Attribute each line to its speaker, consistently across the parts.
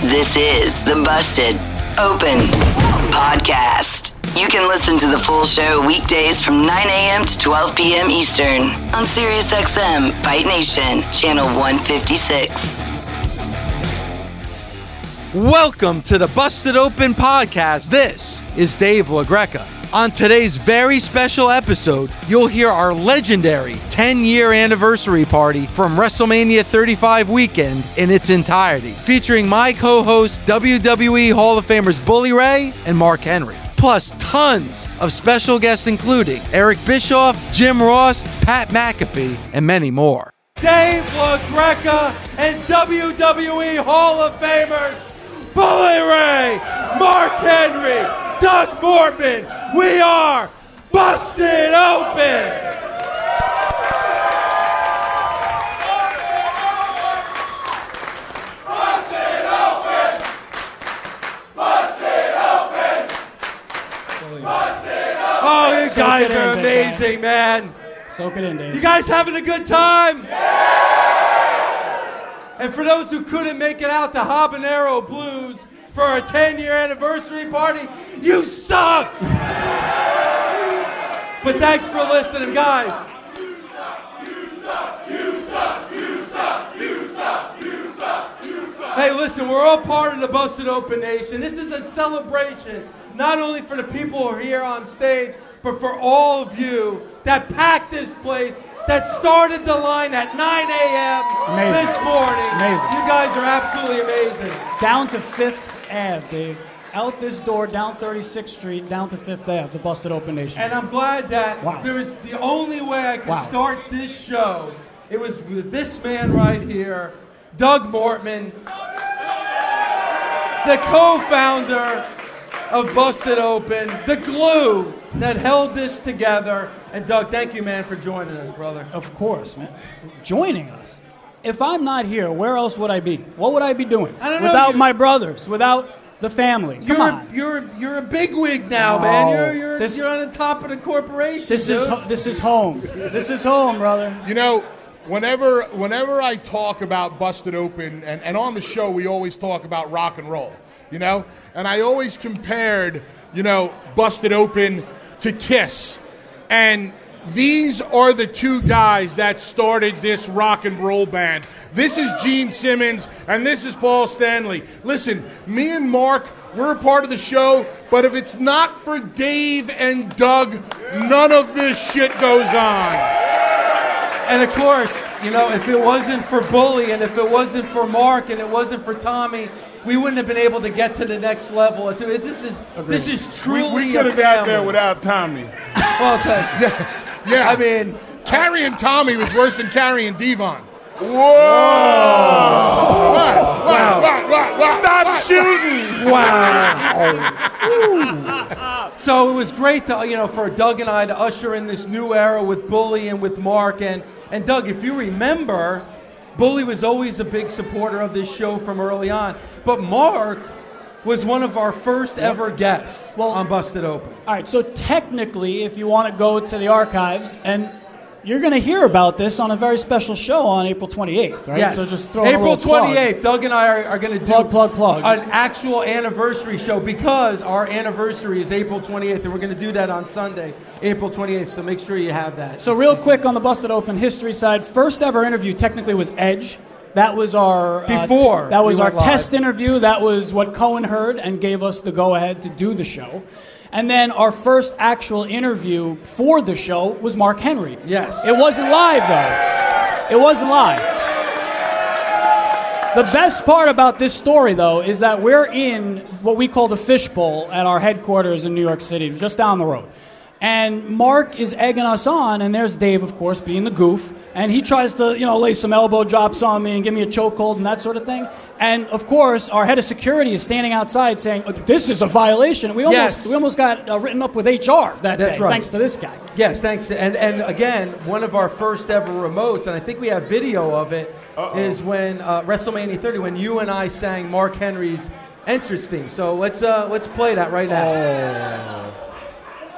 Speaker 1: This is the Busted Open Podcast. You can listen to the full show weekdays from 9 a.m. to 12 p.m. Eastern on SiriusXM Fight Nation, channel 156.
Speaker 2: Welcome to the Busted Open Podcast. This is Dave LaGreca. On today's very special episode, you'll hear our legendary 10-year anniversary party from WrestleMania 35 weekend in its entirety, featuring my co-hosts WWE Hall of Famers Bully Ray and Mark Henry. Plus tons of special guests including Eric Bischoff, Jim Ross, Pat McAfee, and many more. Dave LaGreca and WWE Hall of Famers Bully Ray, Mark Henry, Doug Mortman. We are Busted Open! Busted Open! Busted Open! Busted Open! Oh, you guys are amazing, man.
Speaker 3: Soak it in, Dave.
Speaker 2: You guys having a good time? Yeah! And for those who couldn't make it out to Habanero Blues for our 10-year anniversary party, you suck! But thanks for listening, guys. You suck, you suck, you suck, you suck, you suck, you suck. Hey, listen, we're all part of the Busted Open Nation. This is a celebration, not only for the people who are here on stage, but for all of you that packed this place, that started the line at 9 a.m. this morning.
Speaker 3: Amazing.
Speaker 2: You guys are absolutely amazing.
Speaker 3: Down to 5th Ave, Dave. Out this door, down 36th Street, down to 5th Ave, the Busted Open Nation.
Speaker 2: And I'm glad that
Speaker 3: Wow.
Speaker 2: there was the only way I could start this show. It was with this man right here, Doug Mortman, the co-founder of Busted Open, the glue that held this together. And Doug, thank you, man, for joining us, brother.
Speaker 3: Of course, man. Joining us. If I'm not here, where else would I be? What would I be doing?
Speaker 2: I don't know.
Speaker 3: Without my brothers, without the family. Come on.
Speaker 2: You're a bigwig now, man. You're on the top of the corporation.
Speaker 3: This is home. This is home, brother.
Speaker 4: You know, whenever I talk about Busted Open, and on the show we always talk about rock and roll, you know? And I always compared, Busted Open to Kiss. And these are the two guys that started this rock and roll band. This is Gene Simmons, and this is Paul Stanley. Listen, me and Mark, we're a part of the show, but if it's not for Dave and Doug, none of this shit goes on.
Speaker 2: And of course, if it wasn't for Bully, and if it wasn't for Mark, and it wasn't for Tommy, we wouldn't have been able to get to the next level. This is truly
Speaker 4: we could have got there without Tommy.
Speaker 2: Well,
Speaker 4: yeah.
Speaker 2: I mean,
Speaker 4: carrying Tommy was worse than carrying Devon.
Speaker 2: Whoa!
Speaker 4: Wow. Stop shooting!
Speaker 2: Wow! So it was great to, for Doug and I to usher in this new era with Bully and with Mark. And Doug, if you remember, Bully was always a big supporter of this show from early on. But Mark was one of our first ever guests on Busted Open.
Speaker 3: All right, so technically, if you want to go to the archives, and you're going to hear about this on a very special show on April 28th, right?
Speaker 2: Yes.
Speaker 3: So just throw
Speaker 2: April 28th,
Speaker 3: plug.
Speaker 2: Doug and I are going to do
Speaker 3: plug.
Speaker 2: an actual anniversary show because our anniversary is April 28th, and we're going to do that on Sunday, April 28th, so make sure you have that.
Speaker 3: So real quick on the Busted Open history side, first ever interview technically was Edge. That was our test interview. That was what Cohen heard and gave us the go-ahead to do the show. And then our first actual interview for the show was Mark Henry.
Speaker 2: Yes.
Speaker 3: It wasn't live, though. It wasn't live. The best part about this story, though, is that we're in what we call the Fishbowl at our headquarters in New York City, just down the road. And Mark is egging us on, and there's Dave, of course, being the goof, and he tries to, lay some elbow drops on me and give me a chokehold and that sort of thing. And, of course, our head of security is standing outside saying, this is a violation. We almost got written up with HR that day, thanks to this guy.
Speaker 2: Yes, thanks to, and again, one of our first ever remotes, and I think we have video of it, is when WrestleMania 30, when you and I sang Mark Henry's entrance theme. So let's play that right now.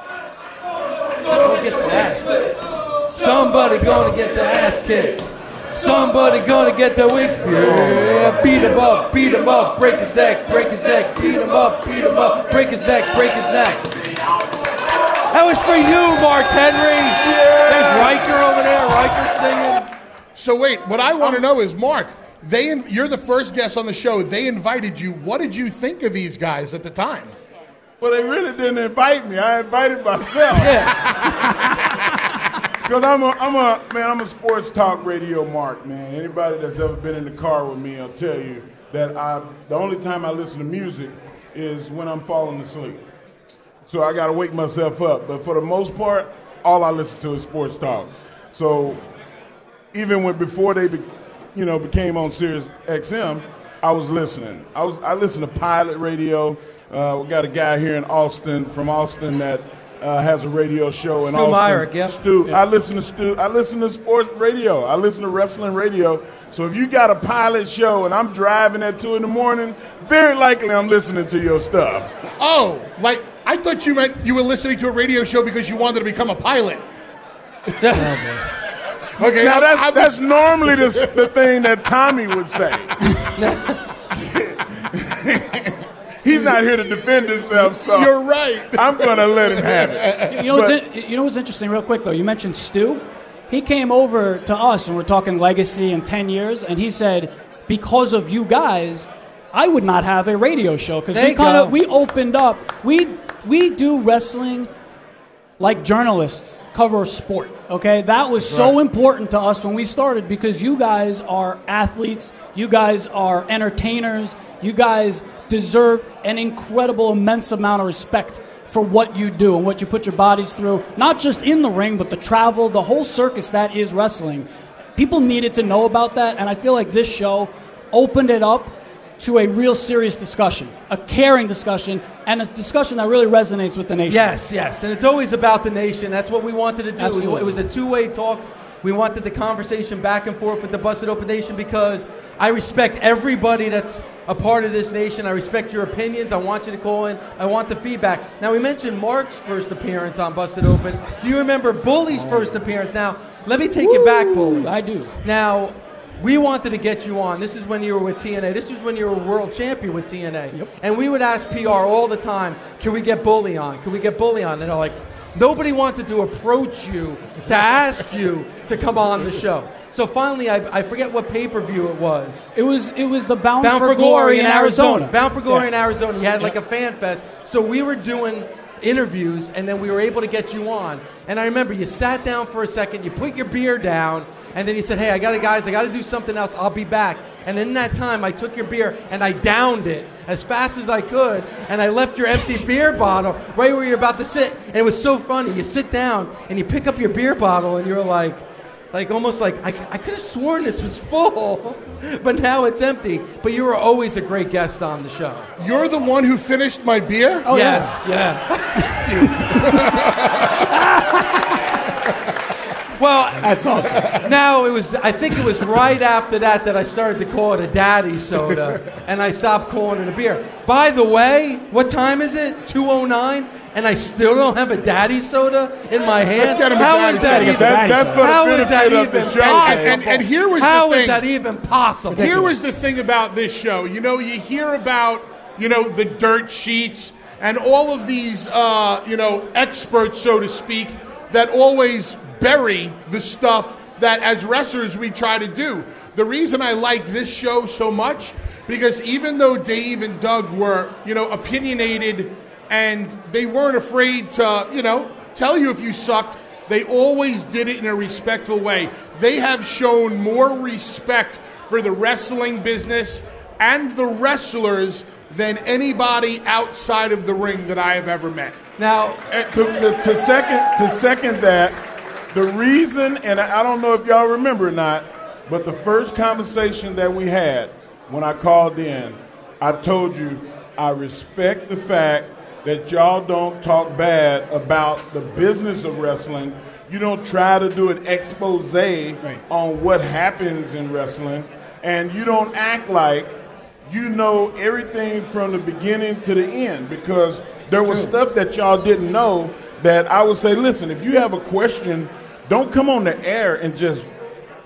Speaker 2: Go get the ass kicked. Somebody gonna get the ass kicked. Somebody gonna get the wings. Yeah, beat him up, break his neck, beat him up, break his neck. That was for you, Mark Henry. There's Riker over there, Riker singing.
Speaker 4: So wait, what I want to know is, Mark, you're the first guest on the show. They invited you. What did you think of these guys at the time?
Speaker 5: Well, they really didn't invite me. I invited myself. Because I'm a sports talk radio mark, man. Anybody that's ever been in the car with me will tell you that the only time I listen to music is when I'm falling asleep. So I got to wake myself up. But for the most part, all I listen to is sports talk. So even before they became on Sirius XM, I was listening. I listened to Pilot Radio. We got a guy here in Austin, from Austin, that has a radio show in Austin.
Speaker 2: Myrick, yeah.
Speaker 5: Stu. Yeah. I listen to sports radio. I listen to wrestling radio. So if you got a Pilot show and I'm driving at 2 a.m, very likely I'm listening to your stuff.
Speaker 4: Oh, like I thought you meant you were listening to a radio show because you wanted to become a pilot. Okay,
Speaker 5: now that's normally the thing that Tommy would say. He's not here to defend himself, so
Speaker 4: you're right.
Speaker 5: I'm going to let him have it.
Speaker 3: You know what's interesting, real quick, though? You mentioned Stu. He came over to us, and we're talking legacy in 10 years, and he said, because of you guys, I would not have a radio show, because we opened up. We do wrestling like journalists cover a sport, okay? That was so important to us when we started, because you guys are athletes, you guys are entertainers, you guys deserve an incredible, immense amount of respect for what you do and what you put your bodies through, not just in the ring, but the travel, the whole circus that is wrestling. People needed to know about that, and I feel like this show opened it up to a real serious discussion, a caring discussion, and a discussion that really resonates with the nation.
Speaker 2: Yes, and it's always about the nation. That's what we wanted to do.
Speaker 3: Absolutely.
Speaker 2: It was a two-way talk. We wanted the conversation back and forth with the Busted Open Nation, because I respect everybody that's a part of this nation. I respect your opinions. I want you to call in. I want the feedback. Now, we mentioned Mark's first appearance on Busted Open. Do you remember Bully's first appearance? Now, let me take you back, Bully.
Speaker 3: I do.
Speaker 2: Now, we wanted to get you on. This is when you were with TNA. This was when you were world champion with TNA.
Speaker 3: Yep.
Speaker 2: And we would ask PR all the time, can we get Bully on? Can we get Bully on? And they're like, nobody wanted to approach you to ask you to come on the show. So finally, I forget what pay-per-view it was.
Speaker 3: It was the Bound for Glory in Arizona.
Speaker 2: Bound for Glory in Arizona. You had like a fan fest. So we were doing interviews, and then we were able to get you on. And I remember you sat down for a second, you put your beer down, and then you said, hey, I got to do something else. I'll be back. And in that time, I took your beer and I downed it as fast as I could, and I left your empty beer bottle right where you're about to sit. And it was so funny. You sit down and you pick up your beer bottle, and you're like almost like, I could have sworn this was full, but now it's empty. But you were always a great guest on the show.
Speaker 4: You're the one who finished my beer?
Speaker 2: Oh, yes, yeah. Well,
Speaker 3: that's awesome.
Speaker 2: Now, I think it was right after that I started to call it a daddy soda, and I stopped calling it a beer. By the way, what time is it? 2:09? And I still don't have a daddy soda in my hand? How is that even?
Speaker 5: That's for the benefit of the show.
Speaker 4: And here was the thing.
Speaker 2: How is that even possible?
Speaker 4: Here was the thing about this show. You know, you hear about, the dirt sheets and all of these, experts, so to speak, that always bury the stuff that as wrestlers we try to do. The reason I like this show so much, because even though Dave and Doug were, opinionated, and they weren't afraid to, tell you if you sucked, they always did it in a respectful way. They have shown more respect for the wrestling business and the wrestlers than anybody outside of the ring that I have ever met.
Speaker 2: Now,
Speaker 5: to second that, the reason, and I don't know if y'all remember or not, but the first conversation that we had when I called in, I told you I respect the fact that y'all don't talk bad about the business of wrestling. You don't try to do an expose on what happens in wrestling, and you don't act like you know everything from the beginning to the end, because there was stuff that y'all didn't know that I would say, listen, if you have a question, don't come on the air and just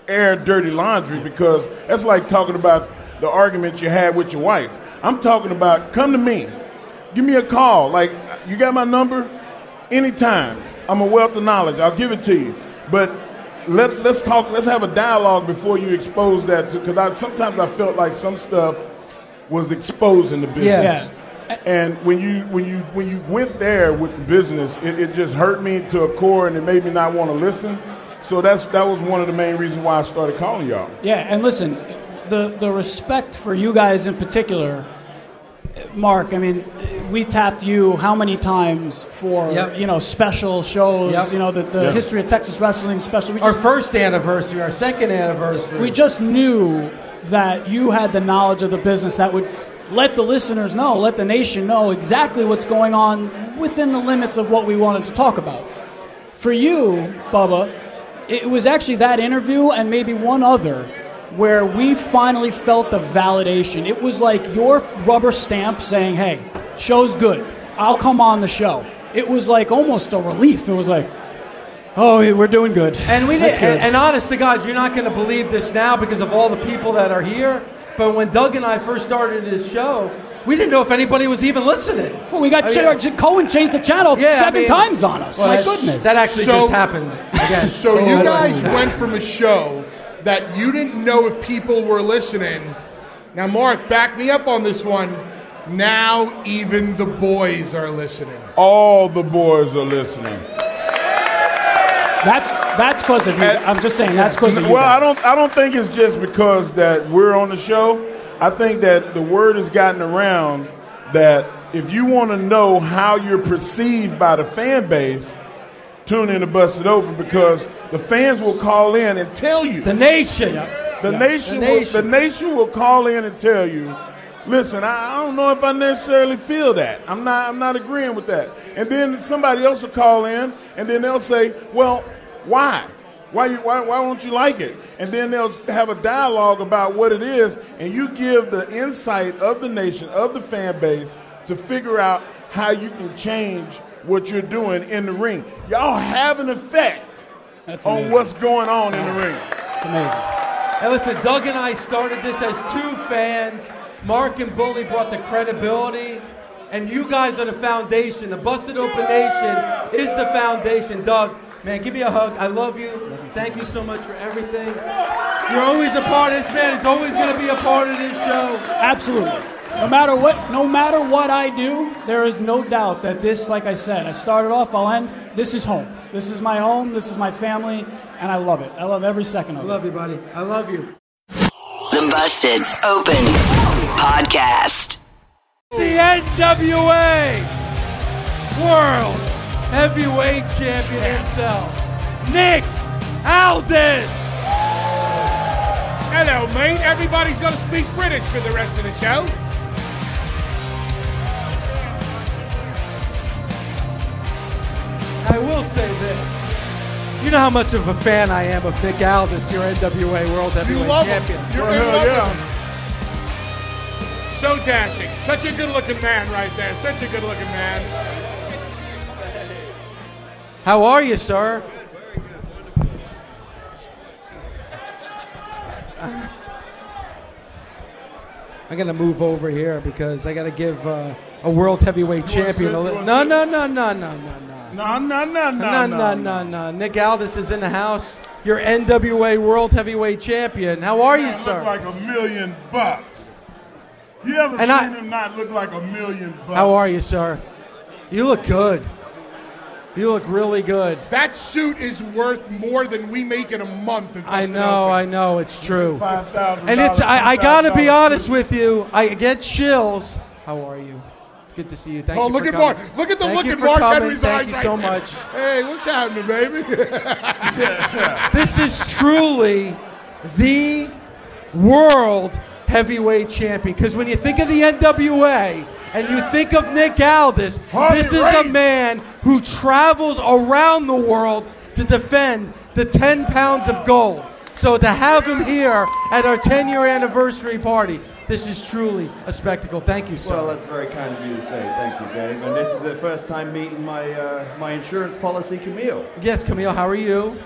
Speaker 5: air dirty laundry, because that's like talking about the argument you had with your wife. I'm talking about, come to me. Give me a call. Like, you got my number? Anytime. I'm a wealth of knowledge. I'll give it to you. But let's talk. Let's have a dialogue before you expose that. Because sometimes I felt like some stuff was exposing the business.
Speaker 3: Yeah.
Speaker 5: And when you went there with the business, it just hurt me to a core, and it made me not want to listen. So that was one of the main reasons why I started calling y'all.
Speaker 3: Yeah, and listen, the respect for you guys in particular, Mark, I mean, we tapped you how many times for, special shows, the History of Texas Wrestling special.
Speaker 2: Our first anniversary, our second anniversary.
Speaker 3: We just knew that you had the knowledge of the business that would let the listeners know, let the nation know exactly what's going on within the limits of what we wanted to talk about. For you, Bubba, it was actually that interview and maybe one other where we finally felt the validation. It was like your rubber stamp saying, hey, show's good. I'll come on the show. It was like almost a relief. It was like, oh, we're doing good.
Speaker 2: And we
Speaker 3: That's
Speaker 2: did.
Speaker 3: good.
Speaker 2: And honest to God, you're not going to believe this now because of all the people that are here. But when Doug and I first started this show, we didn't know if anybody was even listening.
Speaker 3: Well, we got Cohen changed the channel seven times on us.
Speaker 2: Well,
Speaker 3: My goodness.
Speaker 2: That actually just happened again.
Speaker 4: So you guys went from a show that you didn't know if people were listening. Now, Mark, back me up on this one. Now even the boys are listening.
Speaker 5: All the boys are listening.
Speaker 3: That's because of you. I'm just saying that's because of you.
Speaker 5: Well,
Speaker 3: guys.
Speaker 5: I don't think it's just because that we're on the show. I think that the word has gotten around that if you want to know how you're perceived by the fan base, tune in to Busted Open, because the fans will call in and tell you.
Speaker 2: The nation.
Speaker 5: The nation will call in and tell you, listen, I don't know if I necessarily feel that. I'm not agreeing with that. And then somebody else will call in, and then they'll say, well, why? Why won't you like it? And then they'll have a dialogue about what it is, and you give the insight of the nation, of the fan base, to figure out how you can change what you're doing in the ring. Y'all have an effect on what's going on in the ring.
Speaker 3: It's amazing.
Speaker 2: And listen, Doug and I started this as two fans. Mark and Bully brought the credibility, and you guys are the foundation. The Busted Open Nation is the foundation. Doug, man, give me a hug. I love you. Thank you so much for everything. You're always a part of this, man. It's always going to be a part of this show.
Speaker 3: Absolutely. No matter what I do, there is no doubt that this, like I said, I started off, I'll end. This is home. This is my home. This is my family, and I love it. I love every second of it.
Speaker 2: I love you, buddy. I love you.
Speaker 1: The Busted Open Podcast.
Speaker 2: The NWA World Heavyweight Champion himself, Nick Aldis.
Speaker 6: Hello, mate. Everybody's going to speak British for the rest of the show.
Speaker 2: I will say this. You know how much of a fan I am of Nick Aldis, your NWA World Heavyweight Champion.
Speaker 6: You're in love with him. So dashing. Such a good-looking man right there. Such a good-looking man.
Speaker 2: How are you, sir? I'm going to move over here because I got to give a World Heavyweight Champion a little... No. No. Nick Aldis is in the house. Your NWA World Heavyweight Champion. How are you, sir?
Speaker 5: Look like $1 million. You ever seen him not look like $1 million?
Speaker 2: How are you, sir? You look good. You look really good.
Speaker 4: That suit is worth more than we make in a month.
Speaker 2: I know, it's true.
Speaker 5: $5,000.
Speaker 2: And I gotta be honest with you, I get chills. How are you? It's good to see you. Thank you.
Speaker 4: Look
Speaker 2: for
Speaker 4: at
Speaker 2: coming.
Speaker 4: Mark. Look at the
Speaker 2: Thank
Speaker 4: look
Speaker 2: you
Speaker 4: in
Speaker 2: for
Speaker 4: Mark
Speaker 2: coming.
Speaker 4: Henry's
Speaker 2: Thank
Speaker 4: eyes
Speaker 2: you
Speaker 4: right
Speaker 2: so
Speaker 4: now.
Speaker 2: much.
Speaker 4: Hey, what's happening, baby?
Speaker 2: This is truly the World Heavyweight Champion. Because when you think of the NWA and you think of Nick Aldis, this is a man who travels around the world to defend the 10 pounds of gold. So to have him here at our 10-year anniversary party, this is truly a spectacle. Thank you, sir.
Speaker 7: Well, that's very kind of you to say. Thank you, Dave. And this is the first time meeting my insurance policy, Camille.
Speaker 2: Yes, Camille, how are you?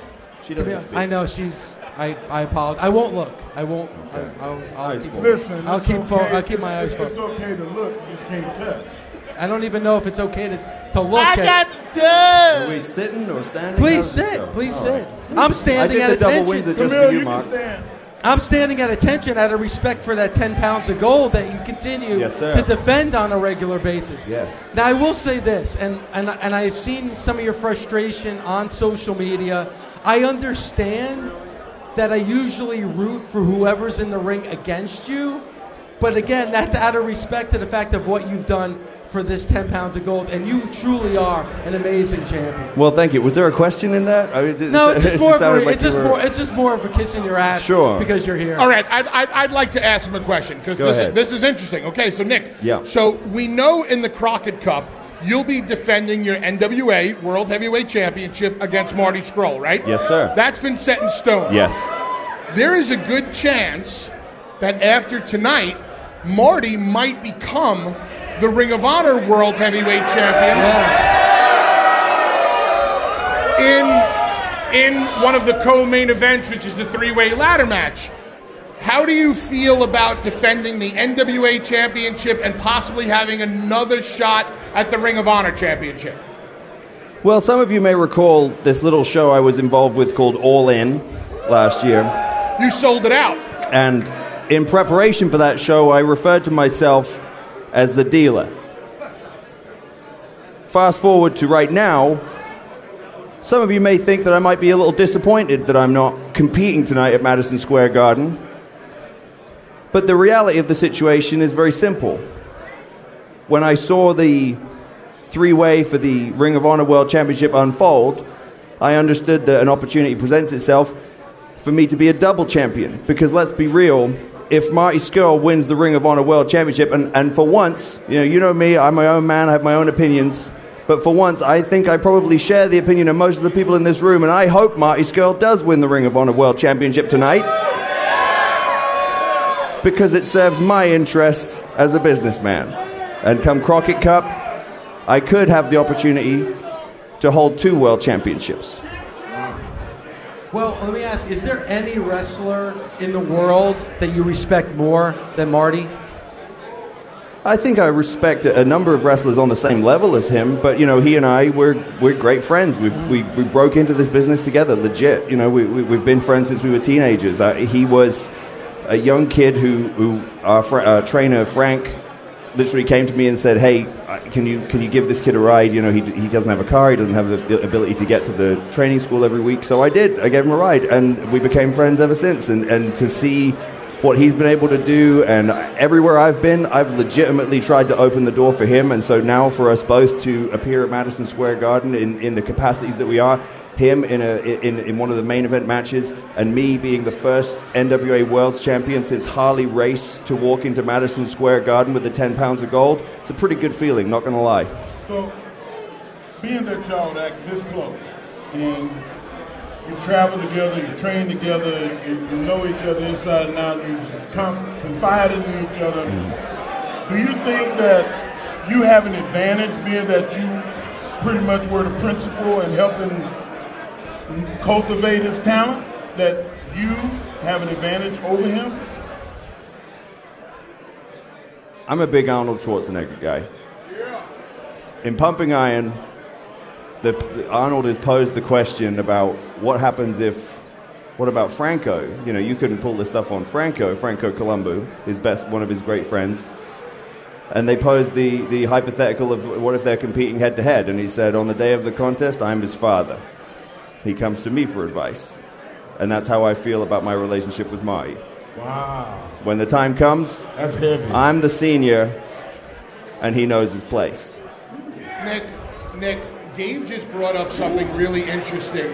Speaker 7: She doesn't speak.
Speaker 2: I know she's. I apologize. I won't look. I won't.
Speaker 7: Okay.
Speaker 2: I'll keep.
Speaker 5: Listen,
Speaker 2: I'll
Speaker 5: it's
Speaker 2: keep.
Speaker 5: okay.
Speaker 2: I'll keep my eyes
Speaker 5: It's
Speaker 2: focused.
Speaker 5: okay to look, you just can't touch.
Speaker 2: I don't even know if it's okay to look at.
Speaker 5: to touch.
Speaker 7: Are we sitting or standing?
Speaker 2: Please
Speaker 7: How's this
Speaker 2: sit.
Speaker 7: go?
Speaker 2: Please
Speaker 7: All
Speaker 2: sit.
Speaker 7: right.
Speaker 2: I'm
Speaker 7: I
Speaker 2: standing
Speaker 7: did
Speaker 2: at
Speaker 7: the double wins
Speaker 2: attention.
Speaker 7: just for
Speaker 5: Camille,
Speaker 7: you,
Speaker 5: you can
Speaker 7: Mark.
Speaker 5: stand.
Speaker 2: I'm standing at attention out of respect for that 10 pounds of gold that you continue
Speaker 7: Yes, sir.
Speaker 2: to defend on a regular basis.
Speaker 7: Yes.
Speaker 2: Now, I will say this, and I've seen some of your frustration on social media. I understand that I usually root for whoever's in the ring against you, but again, that's out of respect to the fact of what you've done for this 10 pounds of gold, and you truly are an amazing champion.
Speaker 7: Well, thank you. Was there a question in that? I mean,
Speaker 2: No, it's just more of
Speaker 7: sounded
Speaker 2: a,
Speaker 7: like
Speaker 2: it's
Speaker 7: you
Speaker 2: just
Speaker 7: were-
Speaker 2: more, it's just more of a kiss in your ass
Speaker 7: Sure.
Speaker 2: because you're here.
Speaker 4: All right, I'd like to ask him a question because
Speaker 7: Go ahead.
Speaker 4: this is interesting. Okay, so Nick,
Speaker 7: Yeah.
Speaker 4: so we know in the Crockett Cup you'll be defending your NWA World Heavyweight Championship against Marty Scurll, right?
Speaker 7: Yes, sir.
Speaker 4: That's been set in stone.
Speaker 7: Yes.
Speaker 4: There is a good chance that after tonight, Marty might become the Ring of Honor World Heavyweight Champion in one of the co-main events, which is the three-way ladder match. How do you feel about defending the NWA Championship and possibly having another shot at the Ring of Honor Championship?
Speaker 7: Well, some of you may recall this little show I was involved with called All In last year.
Speaker 4: You sold it out.
Speaker 7: And in preparation for that show, I referred to myself as the dealer. Fast forward to right now, some of you may think that I might be a little disappointed that I'm not competing tonight at Madison Square Garden. But the reality of the situation is very simple. When I saw the three-way for the Ring of Honor World Championship unfold, I understood that an opportunity presents itself for me to be a double champion. Because let's be real, if Marty Scurll wins the Ring of Honor World Championship, and for once, you know me, I'm my own man, I have my own opinions, but for once, I think I probably share the opinion of most of the people in this room, and I hope Marty Scurll does win the Ring of Honor World Championship tonight, because it serves my interest as a businessman. And come Crockett Cup, I could have the opportunity to hold 2 world championships.
Speaker 2: Well, let me ask, is there any wrestler in the world that you respect more than Marty?
Speaker 7: I think I respect a number of wrestlers on the same level as him, but he and I, we're great friends. We broke into this business together, legit. We've been friends since we were teenagers. He was a young kid who our trainer Frank literally came to me and said, "Hey, can you give this kid a ride? He doesn't have a car, he doesn't have the ability to get to the training school every week." So I did. I gave him a ride, and we became friends ever since. And to see what he's been able to do, and everywhere I've been, I've legitimately tried to open the door for him. And so now for us both to appear at Madison Square Garden in the capacities that we are, him in one of the main event matches, and me being the first NWA World Champion since Harley Race to walk into Madison Square Garden with the 10 pounds of gold, it's a pretty good feeling, not gonna lie.
Speaker 5: So, being that y'all act this close, and you travel together, you train together, you know each other inside and out, you confide in each other, do you think that you have an advantage being that you pretty much were the principal in helping cultivate his talent, that you have an advantage over him?
Speaker 7: I'm a big Arnold Schwarzenegger guy. In Pumping Iron, Arnold has posed the question about what happens what about Franco? You couldn't pull this stuff on Franco Columbu, one of his great friends. And they posed the hypothetical of what if they're competing head to head, and he said, on the day of the contest, I'm his father. He comes to me for advice. And that's how I feel about my relationship with Marty.
Speaker 5: Wow.
Speaker 7: When the time comes,
Speaker 5: That's heavy.
Speaker 7: I'm the senior, and he knows his place.
Speaker 4: Nick, Dave just brought up something really interesting.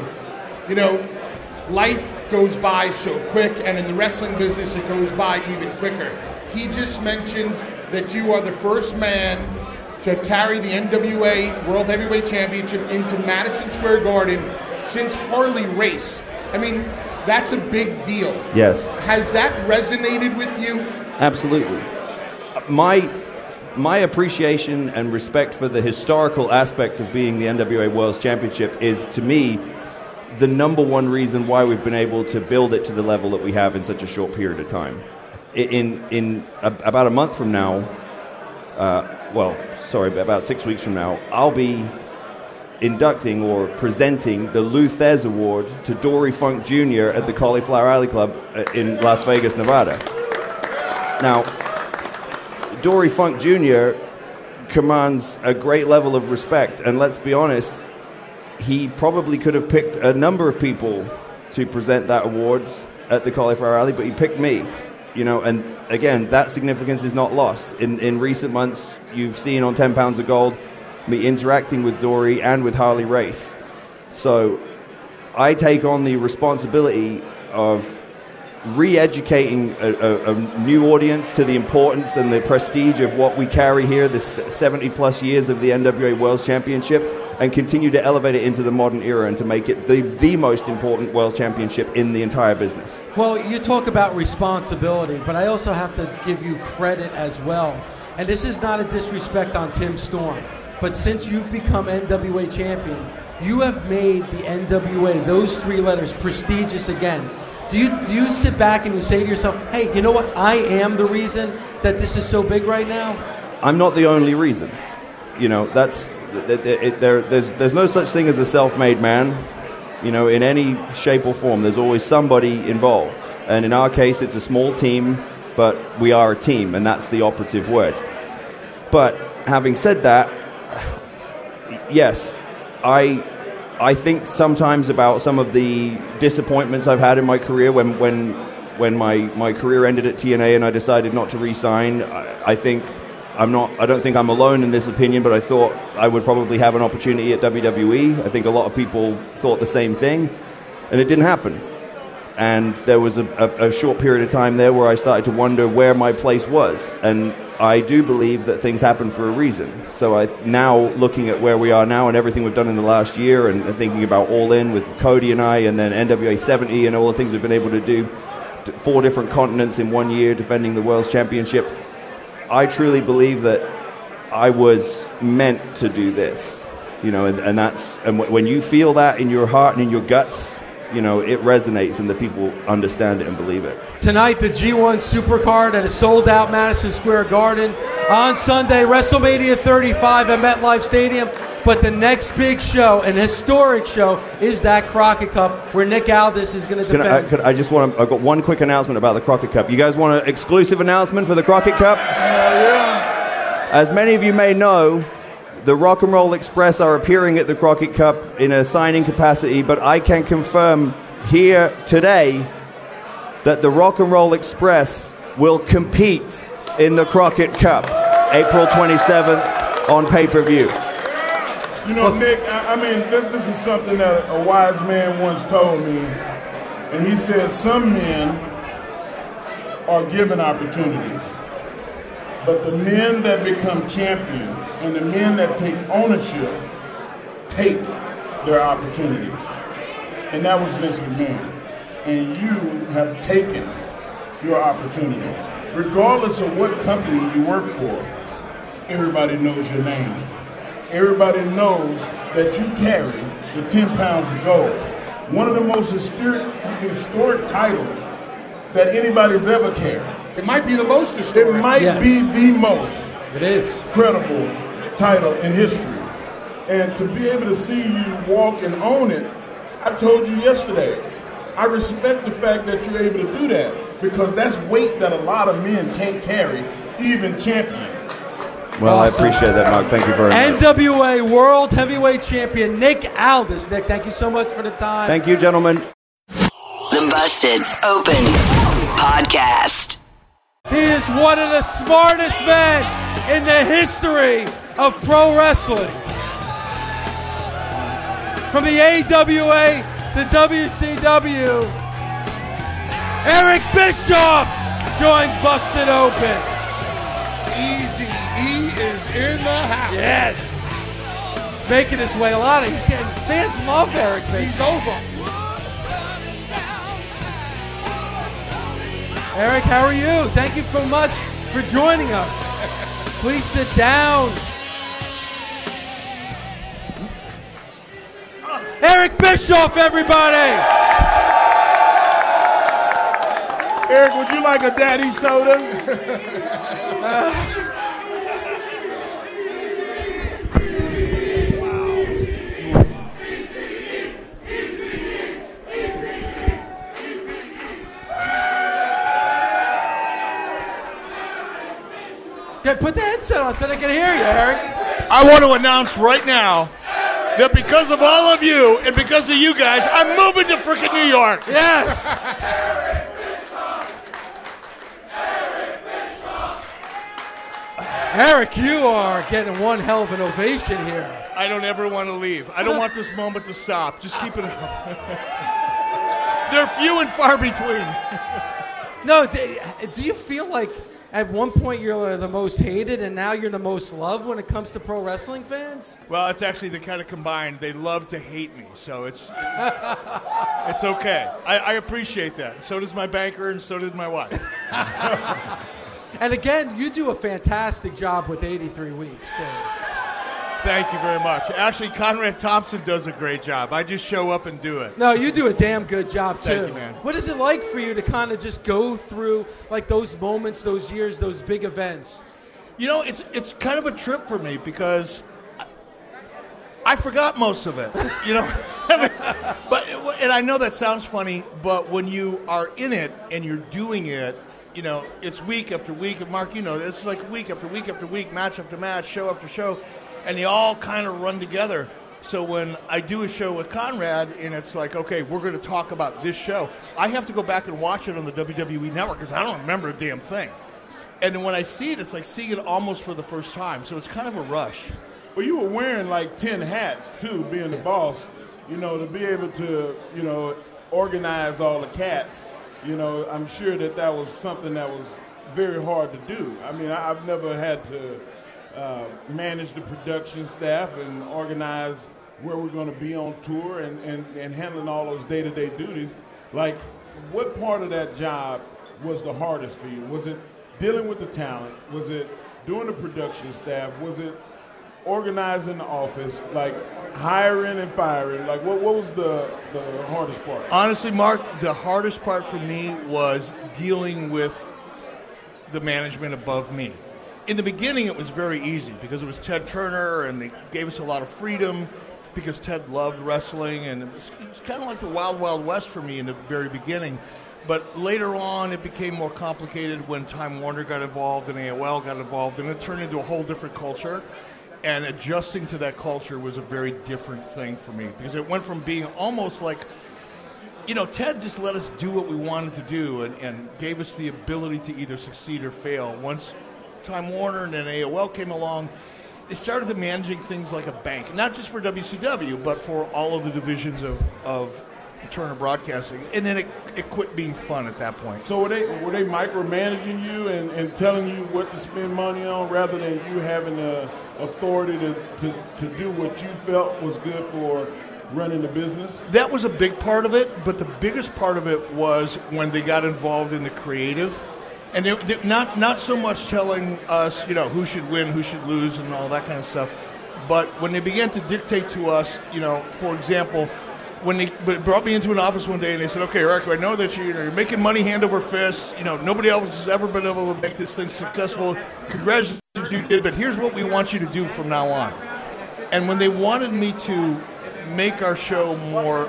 Speaker 4: Life goes by so quick, and in the wrestling business, it goes by even quicker. He just mentioned that you are the first man to carry the NWA World Heavyweight Championship into Madison Square Garden since Harley Race. I mean, that's a big deal.
Speaker 7: Yes.
Speaker 4: Has that resonated with you?
Speaker 7: Absolutely. My appreciation and respect for the historical aspect of being the NWA World Championship is, to me, the number one reason why we've been able to build it to the level that we have in such a short period of time. In about a month from now, about 6 weeks from now, I'll be inducting or presenting the Lou Thez Award to Dory Funk Jr. at the Cauliflower Alley Club in Las Vegas, Nevada. Now, Dory Funk Jr. commands a great level of respect, and let's be honest, he probably could have picked a number of people to present that award at the Cauliflower Alley, but he picked me. And again, that significance is not lost. In recent months, you've seen on 10 Pounds of Gold me interacting with Dory and with Harley Race. So I take on the responsibility of re-educating a new audience to the importance and the prestige of what we carry here, the 70 plus years of the NWA World Championship, and continue to elevate it into the modern era and to make it the most important World Championship in the entire business.
Speaker 2: Well, you talk about responsibility, but I also have to give you credit as well. And this is not a disrespect on Tim Storm, but since you've become NWA champion, you have made the NWA, those three letters, prestigious again. Do you sit back and you say to yourself, hey, you know what? I am the reason that this is so big right now?
Speaker 7: I'm not the only reason. There's no such thing as a self-made man. In any shape or form, there's always somebody involved. And in our case, it's a small team, but we are a team, and that's the operative word. But having said that, yes, I think sometimes about some of the disappointments I've had in my career when my career ended at TNA and I decided not to re-sign. I don't think I'm alone in this opinion, but I thought I would probably have an opportunity at WWE. I think a lot of people thought the same thing, and it didn't happen. And there was a short period of time there where I started to wonder where my place was. And I do believe that things happen for a reason. So now looking at where we are now and everything we've done in the last year and thinking about All In with Cody and I and then NWA 70 and all the things we've been able to do, 4 different continents in 1 year defending the World Championship, I truly believe that I was meant to do this. And when you feel that in your heart and in your guts, it resonates and the people understand it and believe it.
Speaker 2: Tonight, the G1 Supercard at a sold-out Madison Square Garden. On Sunday, WrestleMania 35 at MetLife Stadium. But the next big show, an historic show, is that Crockett Cup where Nick Aldis is going to defend.
Speaker 7: I've got one quick announcement about the Crockett Cup. You guys want an exclusive announcement for the Crockett Cup? Yeah. As many of you may know, the Rock and Roll Express are appearing at the Crockett Cup in a signing capacity, but I can confirm here today that the Rock and Roll Express will compete in the Crockett Cup, April 27th on pay-per-view.
Speaker 5: Nick, this is something that a wise man once told me, and he said some men are given opportunities, but the men that become champions and the men that take ownership take their opportunities. And that was Vince McMahon. And you have taken your opportunity. Regardless of what company you work for, everybody knows your name. Everybody knows that you carry the 10 pounds of gold. One of the most historic titles that anybody's ever carried.
Speaker 4: It might be the most historic.
Speaker 5: It might be the most credible title in history. And to be able to see you walk and own it, I told you yesterday, I respect the fact that you're able to do that because that's weight that a lot of men can't carry, even champions.
Speaker 7: Well, awesome. I appreciate that, Mark. Thank you very much.
Speaker 2: NWA World Heavyweight Champion Nick Aldis. Nick, thank you so much for the time.
Speaker 7: Thank you, gentlemen.
Speaker 1: The Busted Open Podcast.
Speaker 2: He is one of the smartest men in the history of pro wrestling. From the AWA to WCW, Eric Bischoff joins Busted Open.
Speaker 6: Easy E is in the house.
Speaker 2: Yes. Making his way fans love Eric Bischoff.
Speaker 6: He's over.
Speaker 2: Eric, how are you? Thank you so much for joining us. Please sit down. Eric Bischoff, everybody!
Speaker 5: Eric, would you like a daddy soda?
Speaker 2: Yeah, put the headset on so they can hear you, Eric.
Speaker 6: I want to announce right now that because of all of you and because of you guys, I'm moving to freaking New York.
Speaker 2: Yes. Eric, you are getting one hell of an ovation here.
Speaker 6: I don't ever want to leave. I don't want this moment to stop. Just keep it up. They're few and far between.
Speaker 2: No, do you feel like at one point you're the most hated and now you're the most loved when it comes to pro wrestling fans?
Speaker 6: Well, it's actually the kind of combined. They love to hate me, so it's okay. I appreciate that. So does my banker, and so did my wife.
Speaker 2: And again, you do a fantastic job with 83 weeks. So.
Speaker 6: Thank you very much. Actually, Conrad Thompson does a great job. I just show up and do it.
Speaker 2: No, you do a damn good job, too.
Speaker 6: Thank you, man.
Speaker 2: What is it like for you to kind of just go through like those moments, those years, those big events?
Speaker 6: You know, it's kind of a trip for me because I forgot most of it. You know, and I know that sounds funny, but when you are in it and you're doing it, you know, it's week after week. And Mark, you know, it's like week after week after week, match after match, show after show. And they all kind of run together. So when I do a show with Conrad and it's like, okay, we're going to talk about this show, I have to go back and watch it on the WWE Network because I don't remember a damn thing. And then when I see it, it's like seeing it almost for the first time. So it's kind of a rush.
Speaker 5: Well, you were wearing like 10 hats, too, being the boss, you know, to be able to, you know, organize all the cats. You know, I'm sure that was something that was very hard to do. I mean, I've never had to manage the production staff and organize where we're going to be on tour and handling all those day-to-day duties. Like, what part of that job was the hardest for you? Was it dealing with the talent? Was it doing the production staff? Was it organizing the office? Like, hiring and firing? Like, what was the hardest part?
Speaker 6: Honestly, Mark, the hardest part for me was dealing with the management above me. In the beginning, it was very easy because it was Ted Turner, and they gave us a lot of freedom because Ted loved wrestling, and it was kind of like the Wild Wild West for me in the very beginning. But later on, it became more complicated when Time Warner got involved and AOL got involved, and it turned into a whole different culture. And adjusting to that culture was a very different thing for me because it went from being almost like, you know, Ted just let us do what we wanted to do and gave us the ability to either succeed or fail. Once Time Warner and then AOL came along, they started managing things like a bank, not just for WCW, but for all of the divisions of Turner Broadcasting. And then it quit being fun at that point.
Speaker 5: So were they micromanaging you and telling you what to spend money on rather than you having the authority to do what you felt was good for running the business?
Speaker 6: That was a big part of it, but the biggest part of it was when they got involved in the creative. And they're not so much telling us, you know, who should win, who should lose, and all that kind of stuff. But when they began to dictate to us, you know, for example, when they brought me into an office one day and they said, okay, Eric, I know that you're making money hand over fist. You know, nobody else has ever been able to make this thing successful. Congratulations, you did, but here's what we want you to do from now on. And when they wanted me to make our show more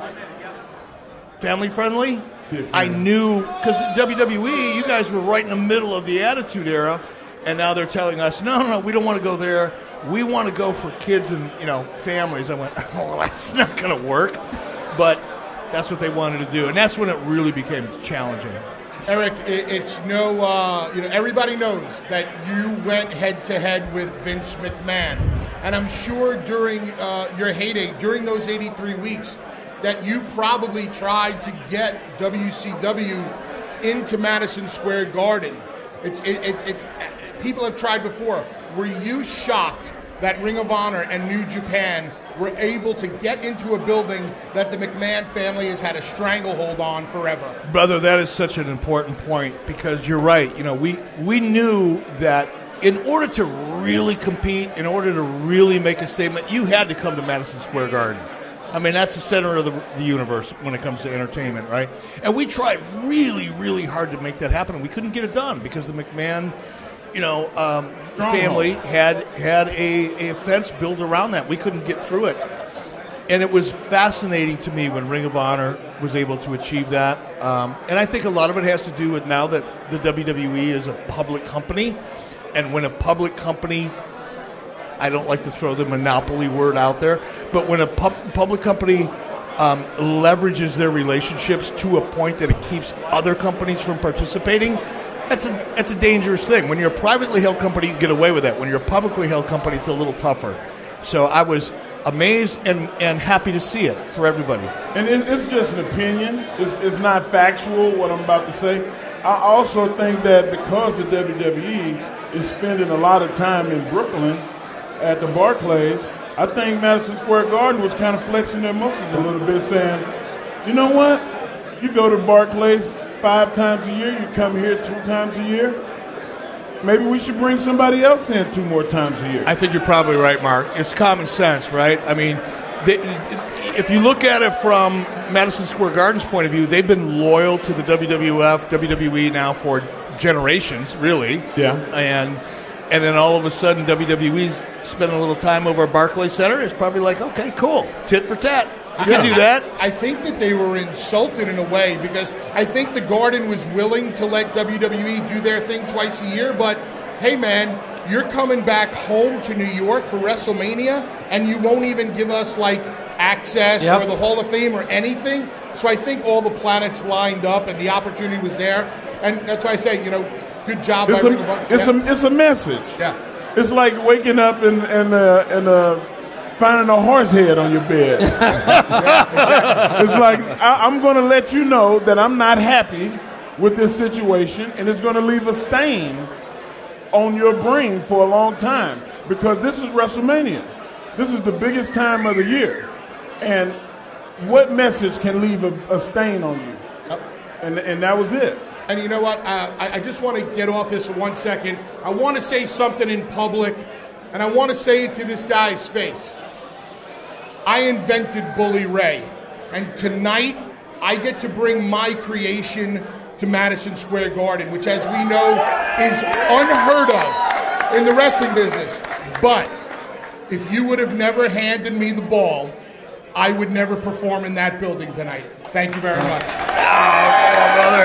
Speaker 6: family-friendly, I knew, because WWE, you guys were right in the middle of the Attitude Era, and now they're telling us, no, we don't want to go there. We want to go for kids and, you know, families. I went, oh, well, that's not going to work. But that's what they wanted to do, and that's when it really became challenging.
Speaker 4: Eric, it's no, you know, everybody knows that you went head-to-head with Vince McMahon. And I'm sure during your heyday, during those 83 weeks, that you probably tried to get WCW into Madison Square Garden. It's people have tried before. Were you shocked that Ring of Honor and New Japan were able to get into a building that the McMahon family has had a stranglehold on forever?
Speaker 6: Brother, that is such an important point because you're right. You know, we knew that in order to really compete, in order to really make a statement, you had to come to Madison Square Garden. I mean, that's the center of the universe when it comes to entertainment, right? And we tried really, really hard to make that happen, and we couldn't get it done because the McMahon, family had a fence built around that. We couldn't get through it. And it was fascinating to me when Ring of Honor was able to achieve that. And I think a lot of it has to do with now that the WWE is a public company. And when a public company, I don't like to throw the monopoly word out there, but when a public company leverages their relationships to a point that it keeps other companies from participating, that's a dangerous thing. When you're a privately held company, you get away with that. When you're a publicly held company, it's a little tougher. So I was amazed and happy to see it for everybody.
Speaker 5: And it's just an opinion. It's not factual, what I'm about to say. I also think that because the WWE is spending a lot of time in Brooklyn at the Barclays, I think Madison Square Garden was kind of flexing their muscles a little bit, saying, you know what? You go to Barclays 5 times a year, you come here 2 times a year. Maybe we should bring somebody else in 2 more times a year.
Speaker 6: I think you're probably right, Mark. It's common sense, right? I mean, if you look at it from Madison Square Garden's point of view, they've been loyal to the WWF, WWE now for generations, really.
Speaker 5: Yeah.
Speaker 6: And then all of a sudden, WWE's spending a little time over at Barclays Center. It's probably like, okay, cool, tit for tat. You can do that.
Speaker 4: I think that they were insulted in a way because I think the Garden was willing to let WWE do their thing twice a year, but hey, man, you're coming back home to New York for WrestleMania and you won't even give us like access or the Hall of Fame or anything. So I think all the planets lined up and the opportunity was there, and that's why I say, good job.
Speaker 5: It's a message.
Speaker 4: Yeah,
Speaker 5: it's like waking up and finding a horse head on your bed. It's like, I'm going to let you know that I'm not happy with this situation, and it's going to leave a stain on your brain for a long time, because this is WrestleMania. This is the biggest time of the year. And what message can leave a stain on you? And that was it.
Speaker 4: And you know what? I just want to get off this for 1 second. I want to say something in public, and I want to say it to this guy's face. I invented Bully Ray, and tonight I get to bring my creation to Madison Square Garden, which, as we know, is unheard of in the wrestling business. But if you would have never handed me the ball, I would never perform in that building tonight. Thank you very much.
Speaker 6: Brother.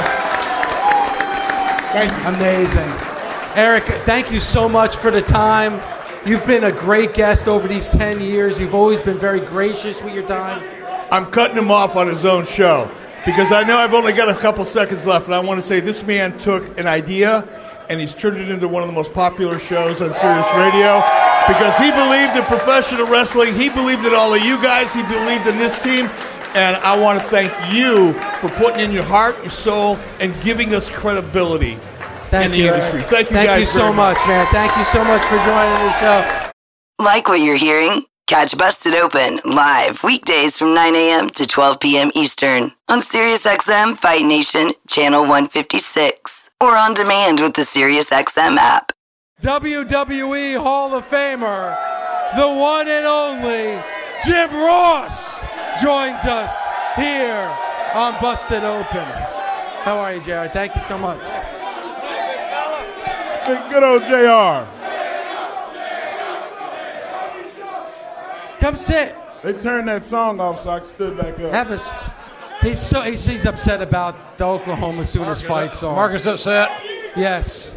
Speaker 4: Thank you.
Speaker 2: Amazing. Eric, thank you so much for the time. You've been a great guest over these 10 years. You've always been very gracious with your time.
Speaker 6: I'm cutting him off on his own show because I know I've only got a couple seconds left, and I want to say this man took an idea and he's turned it into one of the most popular shows on Sirius Radio because he believed in professional wrestling. He believed in all of you guys. He believed in this team. And I want to thank you for putting in your heart, your soul, and giving us credibility in the industry. Thank you guys.
Speaker 2: Thank you so much, man. Thank you so much for joining the show.
Speaker 1: Like what you're hearing? Catch Busted Open live weekdays from 9 a.m. to 12 p.m. Eastern on SiriusXM Fight Nation Channel 156 or on demand with the SiriusXM app.
Speaker 2: WWE Hall of Famer, the one and only Jim Ross joins us here on Busted Open. How are you, JR? Thank you so much.
Speaker 5: Good old JR.
Speaker 2: Come sit.
Speaker 5: They turned that song off, so I stood back up.
Speaker 2: Have us. He's upset about the Oklahoma Sooners fight song.
Speaker 8: Marcus upset?
Speaker 2: Yes.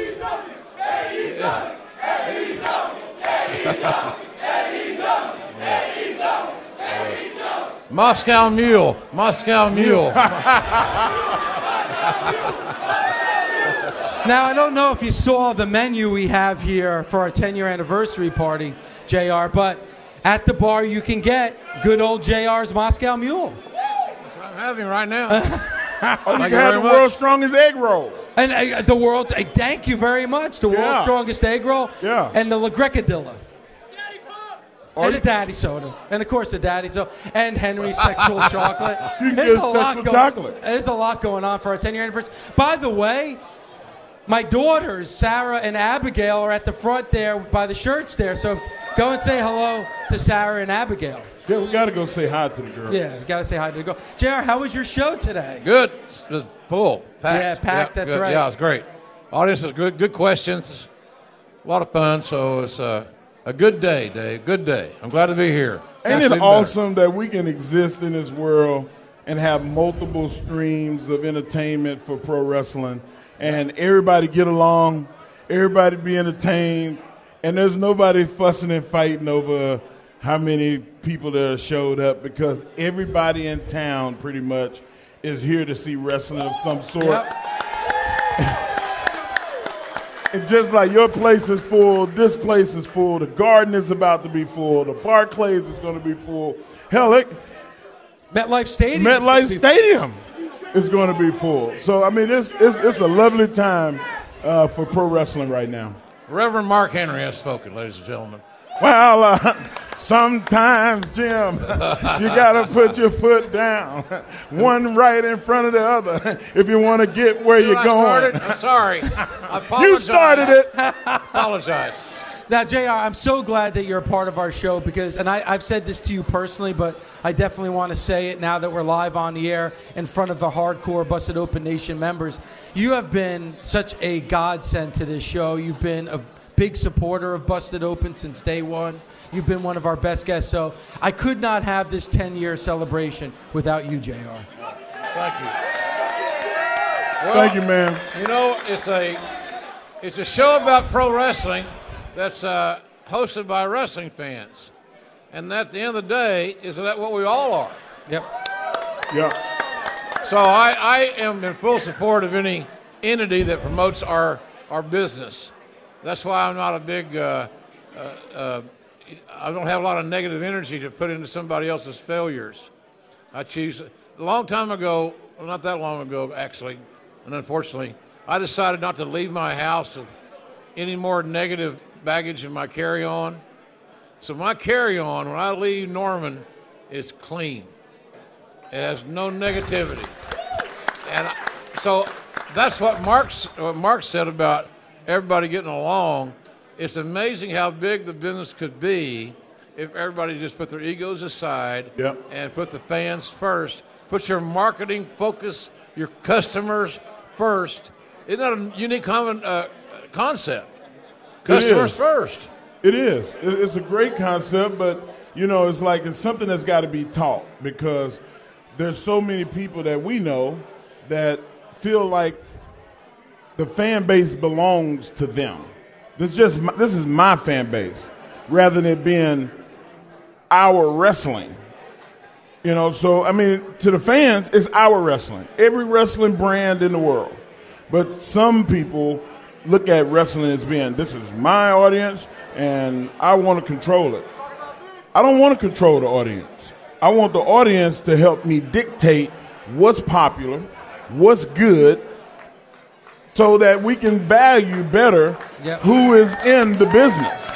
Speaker 8: Moscow Mule. Moscow Mule.
Speaker 2: Now, I don't know if you saw the menu we have here for our 10-year anniversary party, JR, but at the bar you can get good old JR's Moscow Mule.
Speaker 8: That's what I'm having right now.
Speaker 5: You can have the world's strongest egg roll.
Speaker 2: And thank you very much. The world's strongest egg roll.
Speaker 5: Yeah.
Speaker 2: And the La Grecadilla. And the daddy soda. And, of course, the daddy soda. And Henry's sexual chocolate.
Speaker 5: You can get sexual chocolate.
Speaker 2: There's a lot going on for our 10-year anniversary. By the way, My daughters, Sarah and Abigail, are at the front there by the shirts there. So go and say hello to Sarah and Abigail.
Speaker 5: Yeah, we got to go say hi to the girl.
Speaker 2: Yeah, you got to say hi to the girl. JR, how was your show today?
Speaker 8: Good. It was full. Packed.
Speaker 2: Yeah, packed, that's
Speaker 8: good.
Speaker 2: right.
Speaker 8: Yeah, it was great. Audience is good. Good questions. A lot of fun. So it's a good day, Dave. Good day. I'm glad to be here.
Speaker 5: Ain't it awesome that we can exist in this world and have multiple streams of entertainment for pro wrestling and everybody get along, everybody be entertained, and there's nobody fussing and fighting over how many people that showed up because everybody in town pretty much is here to see wrestling of some sort.
Speaker 2: Yep.
Speaker 5: And just like your place is full, this place is full, the Garden is about to be full, the Barclays is going to be full. Hell,
Speaker 2: MetLife Stadium.
Speaker 5: MetLife Stadium is going to be full. So, I mean, it's a lovely time for pro wrestling right now.
Speaker 8: Reverend Mark Henry has spoken, ladies and gentlemen.
Speaker 5: Well, sometimes, Jim, you got to put your foot down, one right in front of the other, if you want to get where you're going.
Speaker 8: I'm sorry. I apologize.
Speaker 5: You started it.
Speaker 8: Apologize.
Speaker 2: Now, JR, I'm so glad that you're a part of our show because, and I've said this to you personally, but I definitely want to say it now that we're live on the air in front of the hardcore Busted Open Nation members. You have been such a godsend to this show. You've been a big supporter of Busted Open since day one. You've been one of our best guests, so I could not have this 10-year celebration without you, JR.
Speaker 8: Thank you. Well,
Speaker 5: Thank you, man.
Speaker 8: You know, it's a show about pro wrestling that's hosted by wrestling fans. And at the end of the day, isn't that what we all are?
Speaker 2: Yep.
Speaker 5: Yeah.
Speaker 8: So I am in full support of any entity that promotes our business. That's why I'm not a big, I don't have a lot of negative energy to put into somebody else's failures. I choose, a long time ago, well, not that long ago actually, and unfortunately, I decided not to leave my house with any more negative baggage in my carry-on. So my carry-on, when I leave Norman, is clean. It has no negativity. And so that's what Mark said about everybody getting along. It's amazing how big the business could be if everybody just put their egos aside and put the fans first. Put your marketing focus, your customers first. Isn't that a unique concept? Customers first.
Speaker 5: It is. It's a great concept, but, you know, it's something that's got to be taught because there's so many people that we know that feel like the fan base belongs to them. This is my fan base, rather than it being our wrestling. You know, so, I mean, to the fans, it's our wrestling. Every wrestling brand in the world. But some people look at wrestling as being, this is my audience, and I want to control it. I don't want to control the audience. I want the audience to help me dictate what's popular, what's good, so that we can value better who is in the business.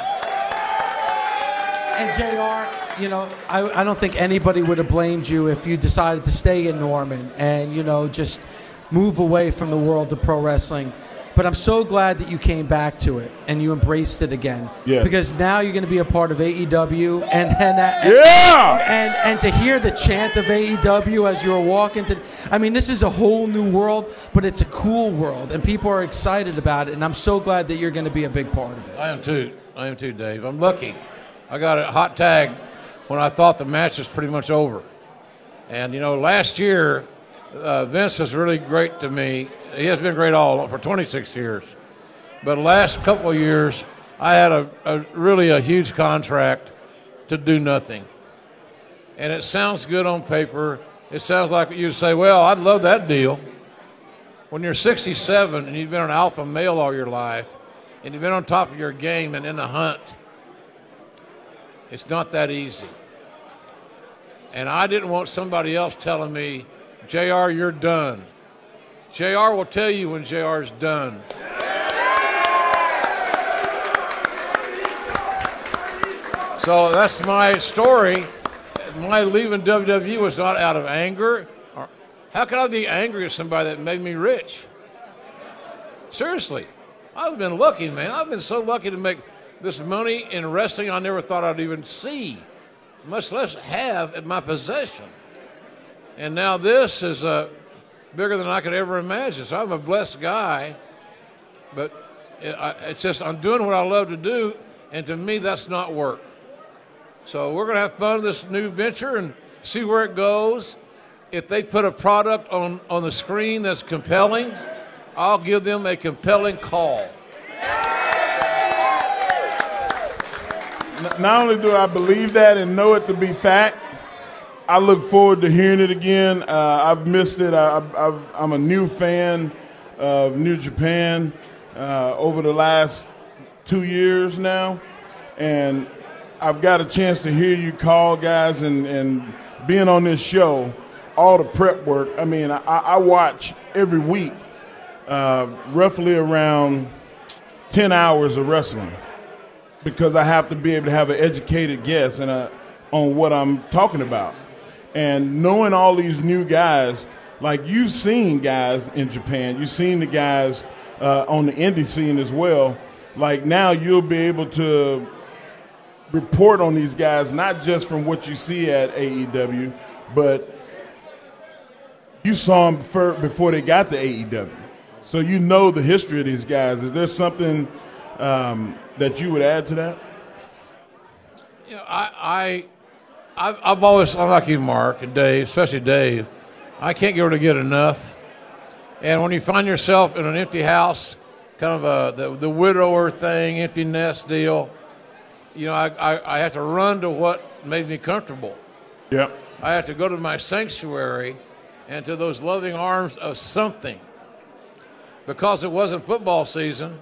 Speaker 2: And JR, you know, I don't think anybody would have blamed you if you decided to stay in Norman and, you know, just move away from the world of pro wrestling. But I'm so glad that you came back to it and you embraced it again.
Speaker 5: Yeah.
Speaker 2: Because now you're going to be a part of AEW, and to hear the chant of AEW as you were walking to, I mean, this is a whole new world, but it's a cool world, and people are excited about it. And I'm so glad that you're going to be a big part of it.
Speaker 8: I am too, Dave. I'm lucky. I got a hot tag when I thought the match was pretty much over. And you know, last year, Vince was really great to me. He has been great for 26 years. But the last couple of years, I had a huge contract to do nothing. And it sounds good on paper. It sounds like you say, well, I'd love that deal. When you're 67 and you've been an alpha male all your life, and you've been on top of your game and in the hunt, it's not that easy. And I didn't want somebody else telling me, JR, you're done. JR will tell you when JR's done. So that's my story. My leaving WWE was not out of anger. How can I be angry at somebody that made me rich? Seriously. I've been lucky, man. I've been so lucky to make this money in wrestling I never thought I'd even see, much less have at my possession. And now this is bigger than I could ever imagine. So I'm a blessed guy, but it's just I'm doing what I love to do, and to me that's not work. So we're going to have fun with this new venture and see where it goes. If they put a product on the screen that's compelling, I'll give them a compelling call.
Speaker 5: Not only do I believe that and know it to be fact, I look forward to hearing it again. I've missed it. I'm a new fan of New Japan over the last 2 years now, and I've got a chance to hear you call, guys, and being on this show, all the prep work. I mean, I watch every week roughly around 10 hours of wrestling because I have to be able to have an educated guess on what I'm talking about. And knowing all these new guys, like you've seen guys in Japan, you've seen the guys on the indie scene as well. Like now you'll be able to report on these guys, not just from what you see at AEW, but you saw them before they got to AEW. So you know the history of these guys. Is there something that you would add to that?
Speaker 8: You know, I've always, I'm like you, Mark, and Dave, especially Dave, I can't get get enough. And when you find yourself in an empty house, kind of the widower thing, empty nest deal, you know, I have to run to what made me comfortable.
Speaker 5: Yep.
Speaker 8: I have to go to my sanctuary and to those loving arms of something. Because it wasn't football season,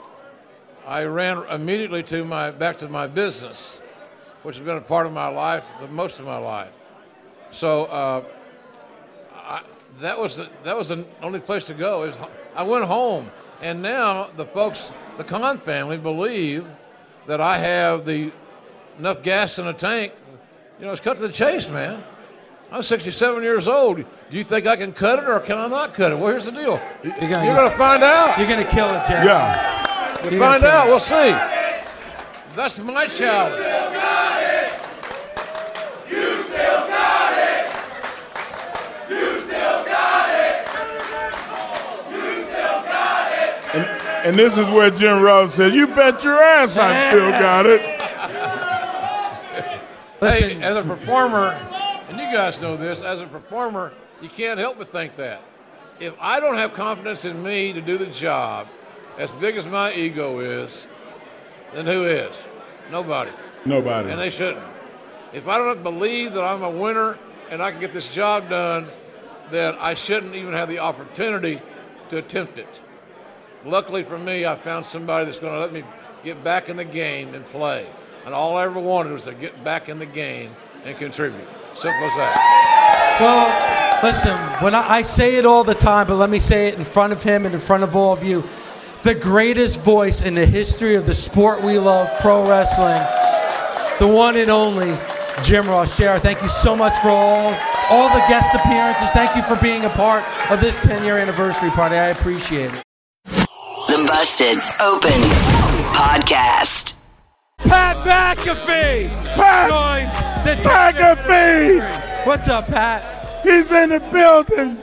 Speaker 8: I ran immediately back to my business, which has been a part of my life, most of my life. So that was the only place to go. I went home, and now the Khan family believe that I have enough gas in the tank. You know, it's cut to the chase, man. I'm 67 years old. Do you think I can cut it or can I not cut it? Well, here's the deal. You're going to find out.
Speaker 2: You're going to kill it, Jeff.
Speaker 5: Yeah.
Speaker 8: We'll find out. We'll see. That's my challenge.
Speaker 9: You still got it. You still got it. You still got it.
Speaker 5: And this is where Jim Ross said, "You bet your ass I still got it."
Speaker 8: Hey, as a performer, and you guys know this, as a performer, you can't help but think that. If I don't have confidence in me to do the job, as big as my ego is, then who is? Nobody.
Speaker 5: Nobody.
Speaker 8: And they shouldn't. If I don't believe that I'm a winner and I can get this job done, then I shouldn't even have the opportunity to attempt it. Luckily for me, I found somebody that's going to let me get back in the game and play. And all I ever wanted was to get back in the game and contribute. Simple as that.
Speaker 2: Well, listen, when I say it all the time, but let me say it in front of him and in front of all of you. The greatest voice in the history of the sport we love, pro wrestling, the one and only Jim Ross. JR, thank you so much for all the guest appearances. Thank you for being a part of this 10-year anniversary party. I appreciate it.
Speaker 1: The Busted Open Podcast.
Speaker 2: Pat McAfee joins the
Speaker 5: McAfee!
Speaker 2: What's up, Pat?
Speaker 5: He's in the building.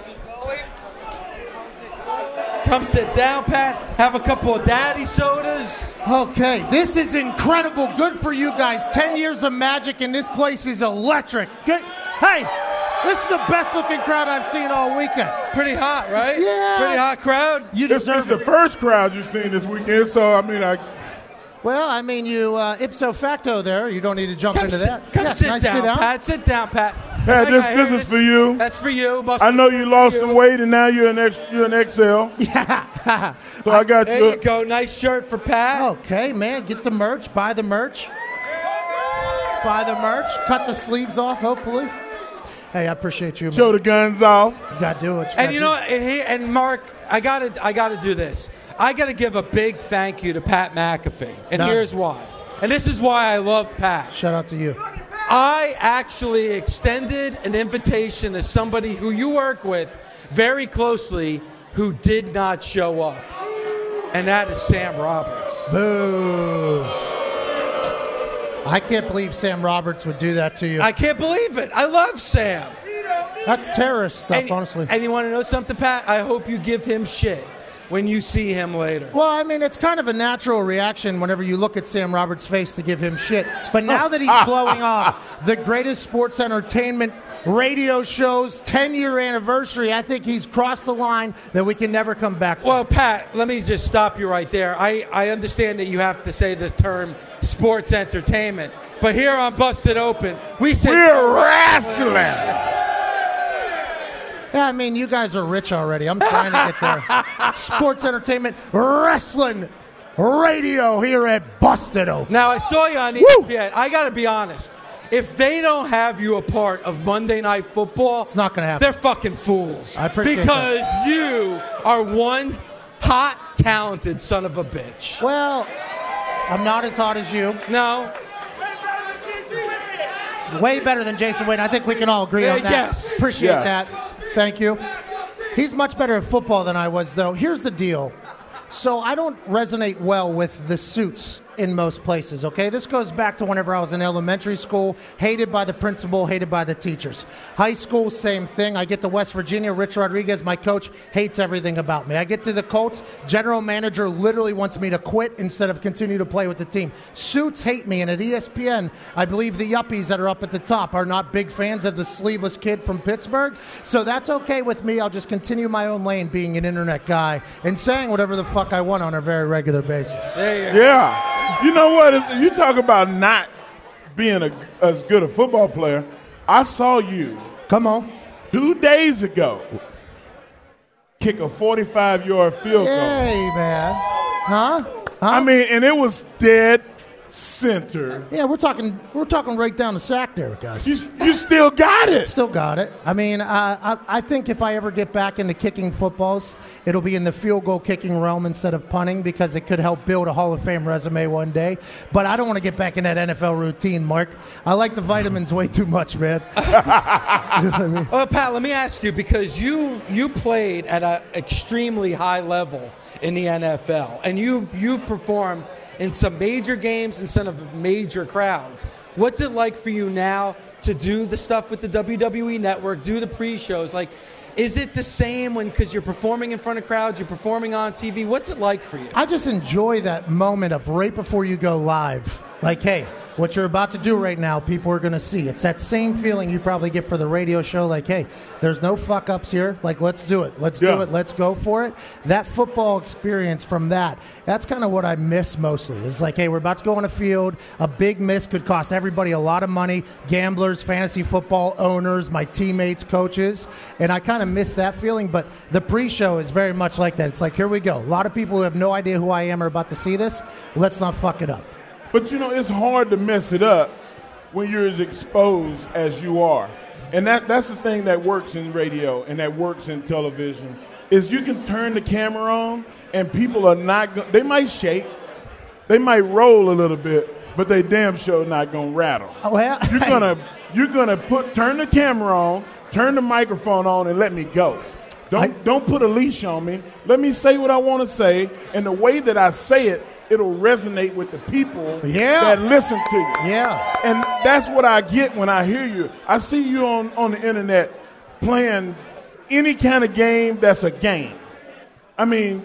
Speaker 2: Come sit down, Pat. Have a couple of daddy sodas.
Speaker 10: Okay, this is incredible. Good for you guys. 10 years of magic, and this place is electric. Good. Hey, this is the best-looking crowd I've seen all weekend.
Speaker 2: Pretty hot, right?
Speaker 10: Yeah.
Speaker 2: Pretty hot crowd.
Speaker 10: You
Speaker 5: This
Speaker 10: deserve
Speaker 5: is the first crowd you've seen this weekend, so I mean,
Speaker 10: Well, I mean, you ipso facto there. You don't need to jump into that.
Speaker 2: Come
Speaker 10: Yes,
Speaker 2: sit
Speaker 10: can I
Speaker 2: down,
Speaker 10: sit down?
Speaker 2: Pat. Sit down, Pat.
Speaker 5: Pat,
Speaker 2: I hear
Speaker 5: this is for you.
Speaker 2: That's for you.
Speaker 5: I know you lost some weight and now you're an XL.
Speaker 10: Yeah.
Speaker 5: So I got
Speaker 2: There you go. Nice shirt for Pat.
Speaker 10: Okay, man. Get the merch. Buy the merch. Buy the merch. Cut the sleeves off, hopefully. Hey, I appreciate you, man.
Speaker 5: Show the guns off.
Speaker 10: You got to do it.
Speaker 2: And you know, and Mark, I gotta do this. I gotta give a big thank you to Pat McAfee, and here's why. And this is why I love Pat.
Speaker 10: Shout out to you.
Speaker 2: I actually extended an invitation to somebody who you work with very closely who did not show up. and that is Sam Roberts.
Speaker 10: Boo. I can't believe Sam Roberts would do that to you.
Speaker 2: I can't believe it. I love Sam.
Speaker 10: That's terrorist stuff, honestly.
Speaker 2: And you want to know something, Pat? I hope you give him shit when you see him later.
Speaker 10: Well, I mean, it's kind of a natural reaction whenever you look at Sam Roberts' face to give him shit. But now that he's blowing off the greatest sports entertainment radio show's 10-year anniversary, I think he's crossed the line that we can never come back from.
Speaker 2: Well, Pat, let me just stop you right there. I understand that you have to say the term sports entertainment, but here on Busted Open, we're
Speaker 5: wrestling.
Speaker 10: Yeah, I mean, you guys are rich already. I'm trying to get there. Sports entertainment, wrestling, radio here at Busted Open.
Speaker 2: Now, I saw you on ESPN. I got to be honest. If they don't have you a part of Monday Night Football,
Speaker 10: it's not going to happen.
Speaker 2: They're fucking fools.
Speaker 10: I appreciate
Speaker 2: because
Speaker 10: that.
Speaker 2: You are one hot, talented son of a bitch.
Speaker 10: Well, I'm not as hot as you.
Speaker 2: No.
Speaker 10: Way better than Jason Witten. I think we can all agree on that.
Speaker 2: Yes.
Speaker 10: Appreciate that. Thank you. He's much better at football than I was, though. Here's the deal. So I don't resonate well with the suits in most places, okay? This goes back to whenever I was in elementary school, hated by the principal, hated by the teachers. High school, same thing. I get to West Virginia, Rich Rodriguez, my coach, hates everything about me. I get to the Colts, general manager literally wants me to quit instead of continue to play with the team. Suits hate me, and at ESPN, I believe the yuppies that are up at the top are not big fans of the sleeveless kid from Pittsburgh, so that's okay with me. I'll just continue my own lane being an internet guy and saying whatever the fuck I want on a very regular basis.
Speaker 2: There you go.
Speaker 5: Yeah. You know what? You talk about not being as good a football player. I saw you.
Speaker 10: Come on.
Speaker 5: 2 days ago, kick a 45-yard field goal.
Speaker 10: Hey, man. Huh?
Speaker 5: I mean, and it was dead center.
Speaker 10: Yeah, we're talking right down the sack there, guys.
Speaker 5: You still got it.
Speaker 10: Still got it. I mean, I think if I ever get back into kicking footballs, it'll be in the field goal kicking realm instead of punting because it could help build a Hall of Fame resume one day. But I don't want to get back in that NFL routine, Mark. I like the vitamins way too much, man.
Speaker 2: Well, Pat, let me ask you, because you played at an extremely high level in the NFL, and you've performed in some major games in front of major crowds. What's it like for you now to do the stuff with the WWE Network, do the pre-shows? Like, is it the same because you're performing in front of crowds, you're performing on TV? What's it like for you?
Speaker 10: I just enjoy that moment of right before you go live. Like, hey, what you're about to do right now, people are going to see. It's that same feeling you probably get for the radio show. Like, hey, there's no fuck-ups here. Like, let's do it. Let's do it. Let's go for it. That football experience from that's kind of what I miss mostly. It's like, hey, we're about to go on a field. A big miss could cost everybody a lot of money. Gamblers, fantasy football owners, my teammates, coaches. And I kind of miss that feeling. But the pre-show is very much like that. It's like, here we go. A lot of people who have no idea who I am are about to see this. Let's not fuck it up.
Speaker 5: But, it's hard to mess it up when you're as exposed as you are. And that's the thing that works in radio and that works in television is you can turn the camera on and people are not they might shake, they might roll a little bit, but they damn sure not going to rattle.
Speaker 10: Oh, well,
Speaker 5: you're gonna turn the camera on, turn the microphone on, and let me go. Don't put a leash on me. Let me say what I want to say, and the way that I say it, it'll resonate with the people that listen to you.
Speaker 10: Yeah.
Speaker 5: And that's what I get when I hear you. I see you on the internet playing any kind of game that's a game. I mean,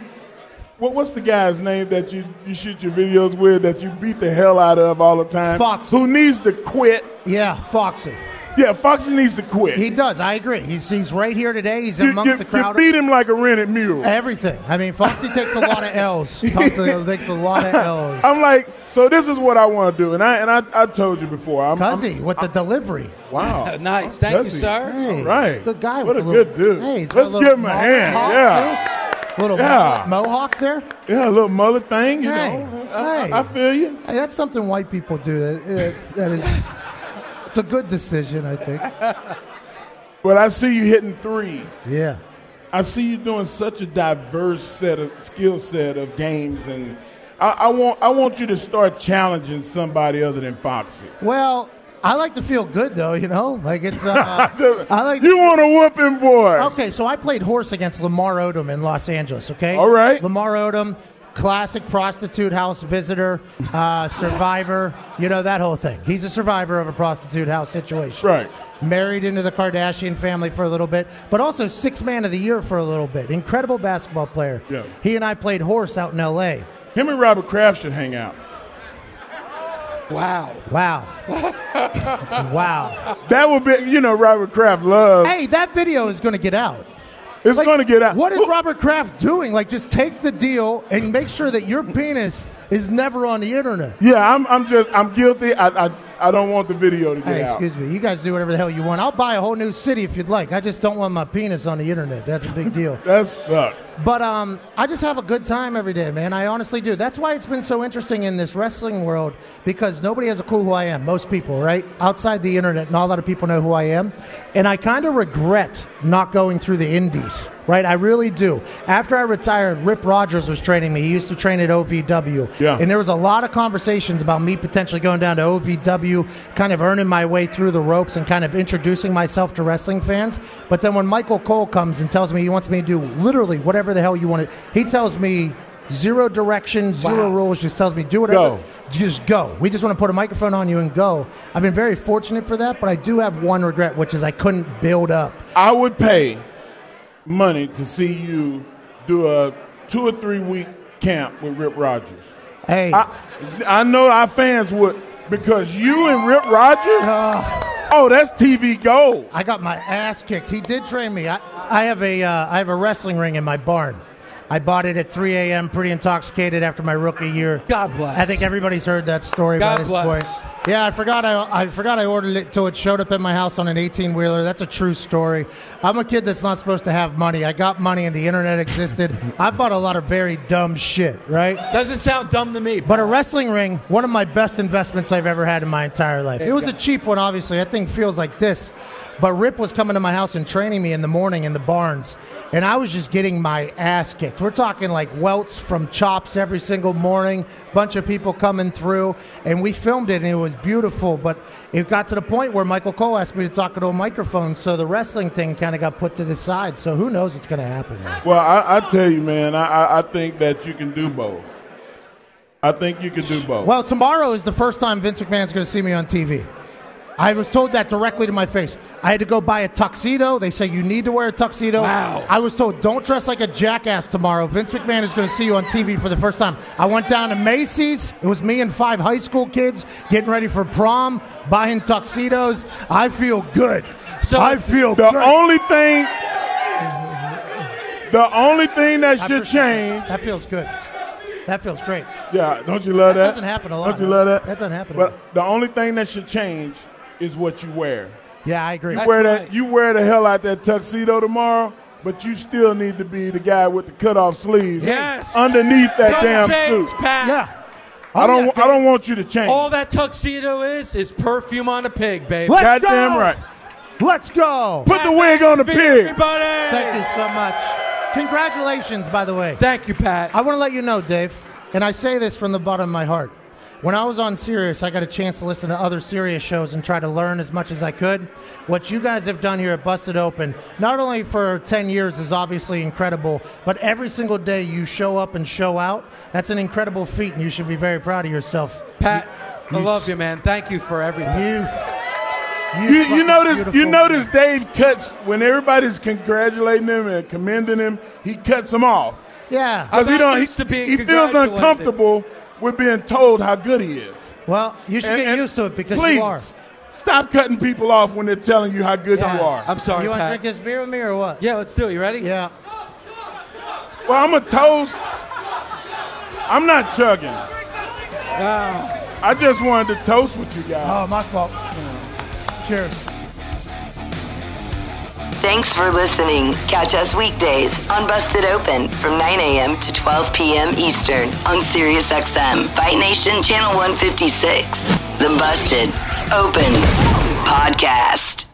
Speaker 5: what's the guy's name that you shoot your videos with that you beat the hell out of all the time?
Speaker 10: Foxy.
Speaker 5: Who needs to quit?
Speaker 10: Yeah, Foxy.
Speaker 5: Yeah, Foxy needs to quit.
Speaker 10: He does. I agree. He's right here today. He's amongst the crowd.
Speaker 5: You beat him like a rented mule.
Speaker 10: Everything. I mean, Foxy takes a lot of L's. Foxy takes a lot of L's.
Speaker 5: I'm like, so this is what I want to do, and I told you before.
Speaker 10: Cuzzy with the delivery.
Speaker 5: Wow.
Speaker 2: Nice. Thank you, sir.
Speaker 10: Hey,
Speaker 5: all right.
Speaker 10: Good guy.
Speaker 5: What a
Speaker 10: good
Speaker 5: dude.
Speaker 10: Hey,
Speaker 5: let's give him a hand. Yeah.
Speaker 10: Little mohawk there.
Speaker 5: Yeah, a little mullet thing. You
Speaker 10: Hey,
Speaker 5: know. I feel you.
Speaker 10: Hey, that's something white people do. That is. It's a good decision, I think.
Speaker 5: But I see you hitting threes.
Speaker 10: Yeah.
Speaker 5: I see you doing such a diverse skill set of games, and I want you to start challenging somebody other than Foxy.
Speaker 10: Well, I like to feel good, though, you know? Like, it's, I like...
Speaker 5: You want a whooping, boy.
Speaker 10: Okay, so I played horse against Lamar Odom in Los Angeles, okay?
Speaker 5: All right.
Speaker 10: Lamar Odom, classic prostitute house visitor, survivor, you know, that whole thing. He's a survivor of a prostitute house situation.
Speaker 5: Right.
Speaker 10: Married into the Kardashian family for a little bit, but also sixth man of the year for a little bit. Incredible basketball player.
Speaker 5: Yeah.
Speaker 10: He and I played horse out in L.A.
Speaker 5: Him and Robert Kraft should hang out.
Speaker 2: Wow.
Speaker 10: Wow. Wow.
Speaker 5: That would be, you know, Robert Kraft loves.
Speaker 10: Hey, that video is going to get out.
Speaker 5: It's going to get out.
Speaker 10: What is Robert Kraft doing? Like, just take the deal and make sure that your penis is never on the internet.
Speaker 5: Yeah, I'm guilty. I don't want the video to get out.
Speaker 10: Excuse me. You guys do whatever the hell you want. I'll buy a whole new city if you'd like. I just don't want my penis on the internet. That's a big deal.
Speaker 5: That sucks.
Speaker 10: But I just have a good time every day, man. I honestly do. That's why it's been so interesting in this wrestling world, because nobody has a clue who I am. Most people, right? Outside the internet, not a lot of people know who I am. And I kind of regret not going through the indies, right? I really do. After I retired, Rip Rogers was training me. He used to train at OVW.
Speaker 5: Yeah.
Speaker 10: And there was a lot of conversations about me potentially going down to OVW, kind of earning my way through the ropes and kind of introducing myself to wrestling fans. But then when Michael Cole comes and tells me he wants me to do literally whatever the hell you want to, he tells me zero direction, zero rules, just tells me do whatever.
Speaker 5: Go.
Speaker 10: Just go. We just want to put a microphone on you and go. I've been very fortunate for that, but I do have one regret, which is I couldn't build up.
Speaker 5: I would pay money to see you do a 2 or 3 week camp with Rip Rogers.
Speaker 10: Hey.
Speaker 5: I know our fans would, because you and Rip Rogers, oh, that's TV gold.
Speaker 10: I got my ass kicked. He did train me. I have a wrestling ring in my barn. I bought it at 3 a.m., pretty intoxicated after my rookie year.
Speaker 2: God bless.
Speaker 10: I think everybody's heard that story by this point. Yeah, I forgot I ordered it till it showed up at my house on an 18-wheeler. That's a true story. I'm a kid that's not supposed to have money. I got money and the internet existed. I bought a lot of very dumb shit, right?
Speaker 2: Doesn't sound dumb to me.
Speaker 10: But a wrestling ring, one of my best investments I've ever had in my entire life. It was a cheap one, obviously. That thing feels like this. But Rip was coming to my house and training me in the morning in the barns. And I was just getting my ass kicked. We're talking like welts from chops every single morning, bunch of people coming through. And we filmed it, and it was beautiful. But it got to the point where Michael Cole asked me to talk into a microphone, so the wrestling thing kind of got put to the side. So who knows what's going to happen, man.
Speaker 5: Well, I tell you, man, I think that you can do both. I think you can do both.
Speaker 10: Well, tomorrow is the first time Vince McMahon's going to see me on TV. I was told that directly to my face. I had to go buy a tuxedo. They say you need to wear a tuxedo.
Speaker 2: Wow.
Speaker 10: I was told, don't dress like a jackass tomorrow. Vince McMahon is going to see you on TV for the first time. I went down to Macy's. It was me and 5 high school kids getting ready for prom, buying tuxedos. I feel good.
Speaker 2: So
Speaker 10: I feel
Speaker 5: the
Speaker 10: good.
Speaker 5: only thing that should change.
Speaker 10: That feels good. That feels great.
Speaker 5: Yeah, don't you love that?
Speaker 10: That doesn't happen a lot.
Speaker 5: Don't you love that?
Speaker 10: That doesn't happen a lot.
Speaker 5: But the only thing that should change is what you wear.
Speaker 10: Yeah, I agree.
Speaker 5: You wear the hell out that tuxedo tomorrow, but you still need to be the guy with the cutoff sleeves.
Speaker 2: Yes.
Speaker 5: Underneath that damn
Speaker 2: change,
Speaker 5: suit.
Speaker 2: Pat.
Speaker 10: Yeah.
Speaker 5: I don't want you to change.
Speaker 2: All that tuxedo is perfume on a pig, baby.
Speaker 10: Let's
Speaker 5: Goddamn
Speaker 10: go.
Speaker 5: right.
Speaker 10: Let's go.
Speaker 5: Put the wig on the pig.
Speaker 2: Everybody.
Speaker 10: Thank you so much. Congratulations, by the way.
Speaker 2: Thank you, Pat.
Speaker 10: I want to let you know, Dave, and I say this from the bottom of my heart. When I was on Sirius, I got a chance to listen to other Sirius shows and try to learn as much as I could. What you guys have done here at Busted Open, not only for 10 years is obviously incredible, but every single day you show up and show out. That's an incredible feat, and you should be very proud of yourself.
Speaker 2: Pat, I love you, man. Thank you for everything.
Speaker 5: You notice Dave cuts, when everybody's congratulating him and commending him, he cuts them off.
Speaker 10: Yeah.
Speaker 5: Because he feels uncomfortable with being told how good he is.
Speaker 10: Well, you should get used to it because
Speaker 5: please,
Speaker 10: you are.
Speaker 5: Stop cutting people off when they're telling you how good you are.
Speaker 2: I'm sorry,
Speaker 10: You want to
Speaker 2: Pat.
Speaker 10: drink this beer with me or what?
Speaker 2: Yeah, let's do it. You ready?
Speaker 10: Yeah.
Speaker 5: Well, I'm a toast. I'm not chugging. I just wanted to toast with you guys.
Speaker 10: Oh, my fault. Cheers.
Speaker 1: Thanks for listening. Catch us weekdays on Busted Open from 9 a.m. to 12 p.m. Eastern on SiriusXM, Fight Nation Channel 156. The Busted Open Podcast.